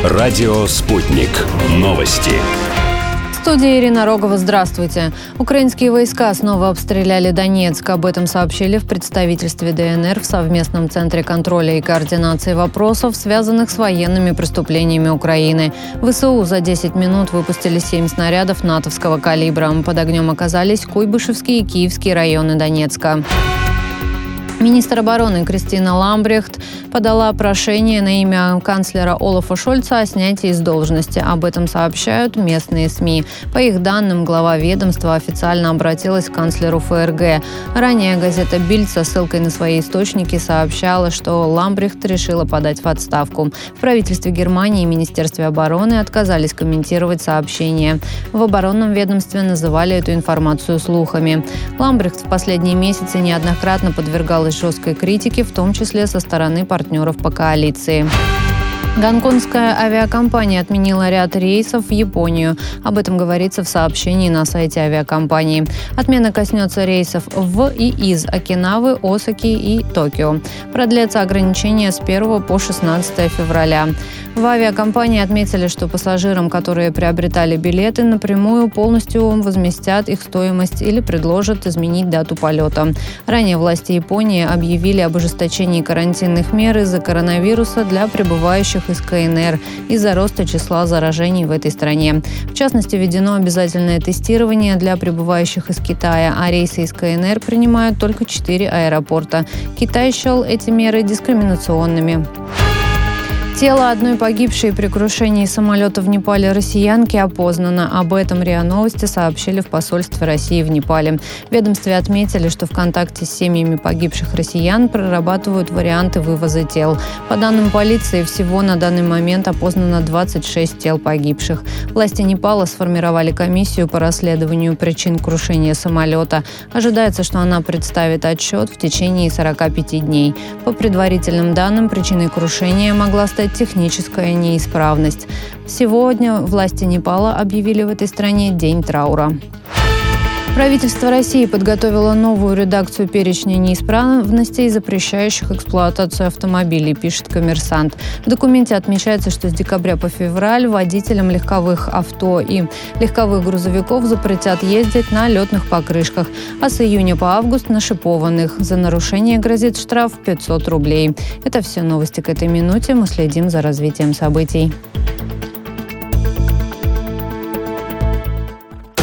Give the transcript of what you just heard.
Радио «Спутник». Новости. В студии Ирина Рогова. Здравствуйте. Украинские войска снова обстреляли Донецк. Об этом сообщили в представительстве ДНР в совместном центре контроля и координации вопросов, связанных с военными преступлениями Украины. ВСУ за 10 минут выпустили 7 снарядов натовского калибра. Под огнем оказались Куйбышевский и Киевский районы Донецка. Министр обороны Кристина Ламбрехт подала прошение на имя канцлера Олафа Шольца о снятии с должности. Об этом сообщают местные СМИ. По их данным, глава ведомства официально обратилась к канцлеру ФРГ. Ранее газета «Бильд» со ссылкой на свои источники сообщала, что Ламбрехт решила подать в отставку. В правительстве Германии и Министерстве обороны отказались комментировать сообщение. В оборонном ведомстве называли эту информацию слухами. Ламбрехт в последние месяцы неоднократно подвергалась жесткой критике, в том числе со стороны партнеров по коалиции. Гонконгская авиакомпания отменила ряд рейсов в Японию. Об этом говорится в сообщении на сайте авиакомпании. Отмена коснется рейсов в и из Окинавы, Осаки и Токио. Продлятся ограничения с 1 по 16 февраля. В авиакомпании отметили, что пассажирам, которые приобретали билеты, напрямую полностью возместят их стоимость или предложат изменить дату полета. Ранее власти Японии объявили об ужесточении карантинных мер из-за коронавируса для прибывающих из КНР из-за роста числа заражений в этой стране. В частности, введено обязательное тестирование для прибывающих из Китая, а рейсы из КНР принимают только 4 аэропорта. Китай счел эти меры дискриминационными. Тело одной погибшей при крушении самолета в Непале россиянки опознано. Об этом РИА Новости сообщили в посольстве России в Непале. В ведомстве отметили, что в контакте с семьями погибших россиян прорабатывают варианты вывоза тел. По данным полиции, всего на данный момент опознано 26 тел погибших. Власти Непала сформировали комиссию по расследованию причин крушения самолета. Ожидается, что она представит отчет в течение 45 дней. По предварительным данным, причиной крушения могла стать техническая неисправность. Сегодня власти Непала объявили в этой стране день траура. Правительство России подготовило новую редакцию перечня неисправностей, запрещающих эксплуатацию автомобилей, пишет «Коммерсант». В документе отмечается, что с декабря по февраль водителям легковых авто и легковых грузовиков запретят ездить на летных покрышках, а с июня по август на шипованных. За нарушение грозит штраф 500 рублей. Это все новости к этой минуте. Мы следим за развитием событий.